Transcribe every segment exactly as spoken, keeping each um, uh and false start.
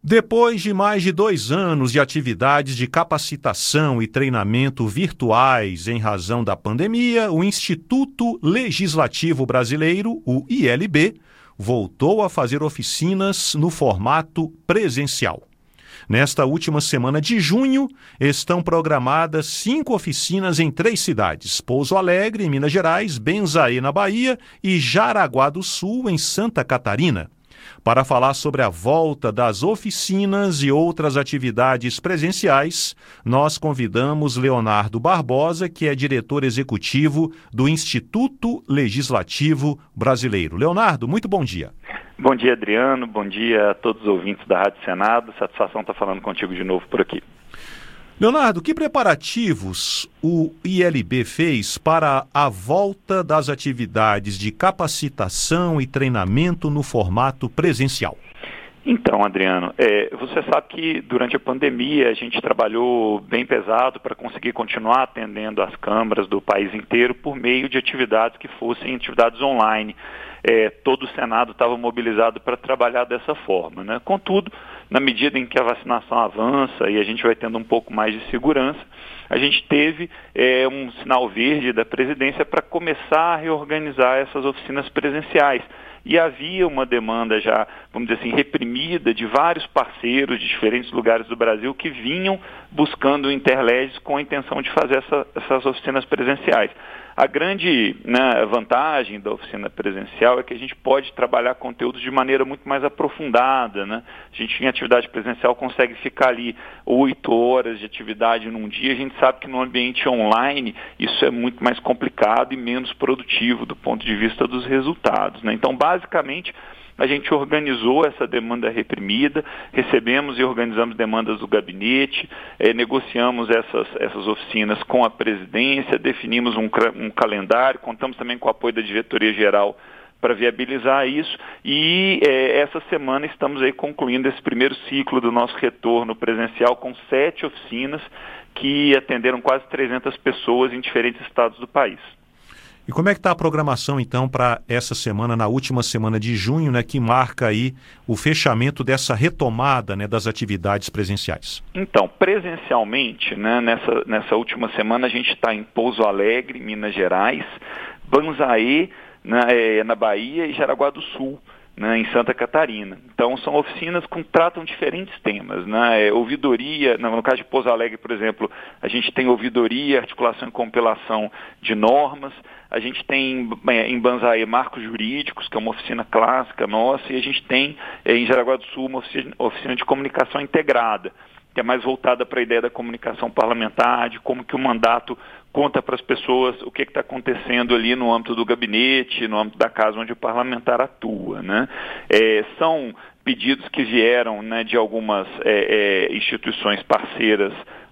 Depois de mais de dois anos de atividades de capacitação e treinamento virtuais em razão da pandemia, o Instituto Legislativo Brasileiro, o I L B, voltou a fazer oficinas no formato presencial. Nesta última semana de junho, estão programadas cinco oficinas em três cidades: Pouso Alegre, em Minas Gerais, Benzaí, na Bahia, e Jaraguá do Sul, em Santa Catarina. Para falar sobre a volta das oficinas e outras atividades presenciais, nós convidamos Leonardo Barbosa, que é diretor executivo do Instituto Legislativo Brasileiro. Leonardo, muito bom dia. Bom dia, Adriano. Bom dia a todos os ouvintes da Rádio Senado. Satisfação estar falando contigo de novo por aqui. Leonardo, que preparativos o I L B fez para a volta das atividades de capacitação e treinamento no formato presencial? Então, Adriano, é, você sabe que durante a pandemia a gente trabalhou bem pesado para conseguir continuar atendendo as câmaras do país inteiro por meio de atividades que fossem atividades online. É, todo o Senado estava mobilizado para trabalhar dessa forma, né? Contudo, na medida em que a vacinação avança e a gente vai tendo um pouco mais de segurança, a gente teve é, um sinal verde da presidência para começar a reorganizar essas oficinas presenciais. E havia uma demanda já, vamos dizer assim, reprimida de vários parceiros de diferentes lugares do Brasil que vinham buscando o Interleges com a intenção de fazer essa, essas oficinas presenciais. A grande, né, vantagem da oficina presencial é que a gente pode trabalhar conteúdos de maneira muito mais aprofundada, né? A gente em atividade presencial consegue ficar ali oito horas de atividade num dia. A gente sabe que no ambiente online isso é muito mais complicado e menos produtivo do ponto de vista dos resultados, né? Então, basicamente, a gente organizou essa demanda reprimida, recebemos e organizamos demandas do gabinete, eh, negociamos essas, essas oficinas com a presidência, definimos um, um calendário, contamos também com o apoio da diretoria-geral para viabilizar isso e eh, essa semana estamos aí concluindo esse primeiro ciclo do nosso retorno presencial com sete oficinas que atenderam quase trezentas pessoas em diferentes estados do país. E como é que está a programação, então, para essa semana, na última semana de junho, né, que marca aí o fechamento dessa retomada, né, das atividades presenciais? Então, presencialmente, né, nessa, nessa última semana, a gente está em Pouso Alegre, Minas Gerais, Banzaí, né, na Bahia, e Jaraguá do Sul, né, em Santa Catarina. Então, são oficinas que tratam diferentes temas, né? É, ouvidoria, no caso de Pouso Alegre, por exemplo, a gente tem ouvidoria, articulação e compilação de normas. A gente tem em Banzaí marcos jurídicos, que é uma oficina clássica nossa, e a gente tem em Jaraguá do Sul uma oficina de comunicação integrada, que é mais voltada para a ideia da comunicação parlamentar, de como que o mandato conta para as pessoas o que está acontecendo ali no âmbito do gabinete, no âmbito da casa onde o parlamentar atua, né? É, são pedidos que vieram, né, de algumas é, é, instituições parceiras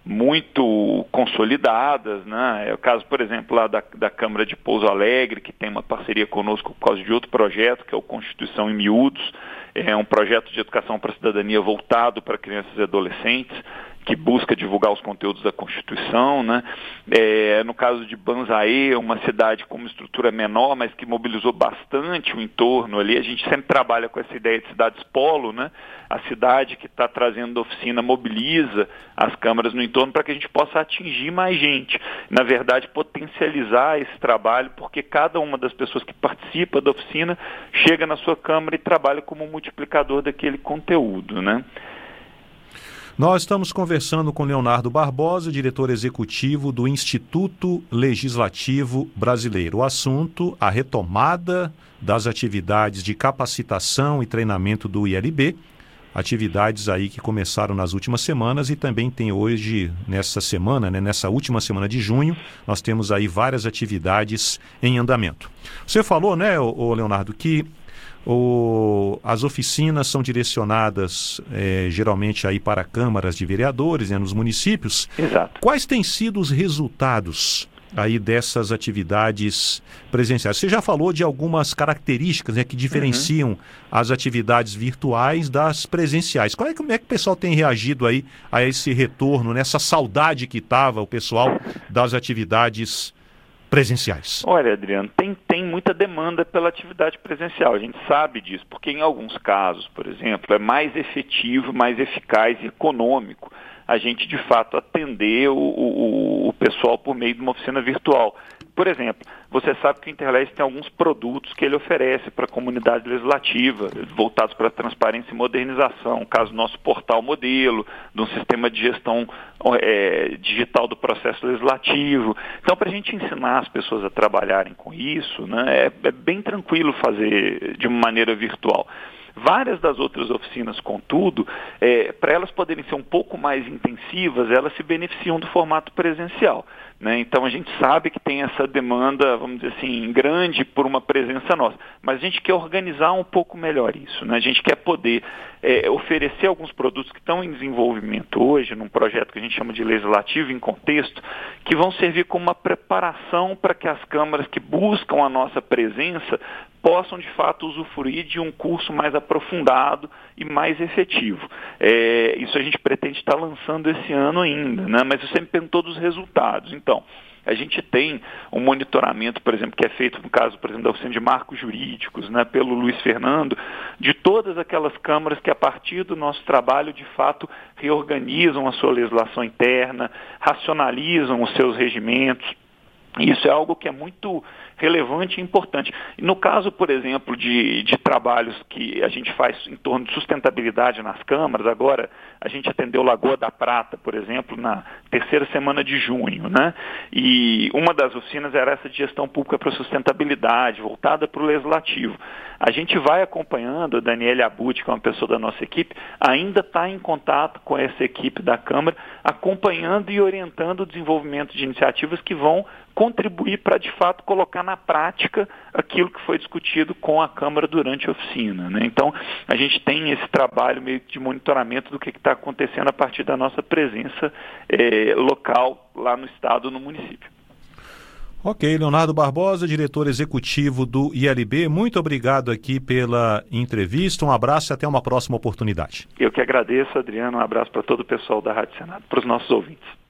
muito consolidadas, né? É o caso, por exemplo, lá da, da Câmara de Pouso Alegre, que tem uma parceria conosco por causa de outro projeto, que é o Constituição em Miúdos, é um projeto de educação para a cidadania voltado para crianças e adolescentes, que busca divulgar os conteúdos da Constituição, né? É, no caso de Banzaí, uma cidade com uma estrutura menor, mas que mobilizou bastante o entorno ali. A gente sempre trabalha com essa ideia de cidades polo, né? A cidade que está trazendo a oficina mobiliza as câmaras no entorno para que a gente possa atingir mais gente. Na verdade, potencializar esse trabalho, porque cada uma das pessoas que participa da oficina chega na sua câmara e trabalha como um multiplicador daquele conteúdo, né? Nós estamos conversando com Leonardo Barbosa, diretor executivo do Instituto Legislativo Brasileiro. O assunto, a retomada das atividades de capacitação e treinamento do I L B, atividades aí que começaram nas últimas semanas e também tem hoje, nessa semana, né, nessa última semana de junho, nós temos aí várias atividades em andamento. Você falou, né, ô Leonardo, que O, as oficinas são direcionadas é, geralmente aí para câmaras de vereadores, né, nos municípios. Exato. Quais têm sido os resultados aí dessas atividades presenciais? Você já falou de algumas características, né, que diferenciam uhum. as atividades virtuais das presenciais. Qual é, como é que o pessoal tem reagido aí a esse retorno, nessa saudade que estava o pessoal das atividades presenciais? Olha, Adriano, tem, tem muita demanda pela atividade presencial. A gente sabe disso, porque em alguns casos, por exemplo, é mais efetivo, mais eficaz e econômico a gente, de fato, atender o, o, o pessoal por meio de uma oficina virtual. Por exemplo, você sabe que o Interleste tem alguns produtos que ele oferece para a comunidade legislativa, voltados para a transparência e modernização, no caso do nosso portal modelo, de um sistema de gestão é, digital do processo legislativo. Então, para a gente ensinar as pessoas a trabalharem com isso, né, é, é bem tranquilo fazer de uma maneira virtual. Várias das outras oficinas, contudo, é, para elas poderem ser um pouco mais intensivas, elas se beneficiam do formato presencial, né? Então a gente sabe que tem essa demanda, vamos dizer assim, grande por uma presença nossa, mas a gente quer organizar um pouco melhor isso, né? A gente quer poder é, oferecer alguns produtos que estão em desenvolvimento hoje, num projeto que a gente chama de legislativo em contexto, que vão servir como uma preparação para que as câmaras que buscam a nossa presença possam, de fato, usufruir de um curso mais aprofundado e mais efetivo. É, isso a gente pretende estar lançando esse ano ainda, né? Mas você me perguntou dos resultados. Então, a gente tem um monitoramento, por exemplo, que é feito no caso, por exemplo, da oficina de marcos jurídicos, né, pelo Luiz Fernando, de todas aquelas câmaras que, a partir do nosso trabalho, de fato, reorganizam a sua legislação interna, racionalizam os seus regimentos. Isso é algo que é muito relevante e importante. E no caso, por exemplo, de, de trabalhos que a gente faz em torno de sustentabilidade nas câmaras, agora a gente atendeu Lagoa da Prata, por exemplo, na terceira semana de junho, né? E uma das oficinas era essa de gestão pública para sustentabilidade, voltada para o legislativo. A gente vai acompanhando, a Daniela Abut, que é uma pessoa da nossa equipe, ainda está em contato com essa equipe da Câmara, acompanhando e orientando o desenvolvimento de iniciativas que vão contribuir para, de fato, colocar na prática aquilo que foi discutido com a Câmara durante a oficina, né? Então, a gente tem esse trabalho meio de monitoramento do que está acontecendo a partir da nossa presença eh, local lá no Estado, no município. Ok, Leonardo Barbosa, diretor executivo do I L B, muito obrigado aqui pela entrevista, um abraço e até uma próxima oportunidade. Eu que agradeço, Adriano, um abraço para todo o pessoal da Rádio Senado, para os nossos ouvintes.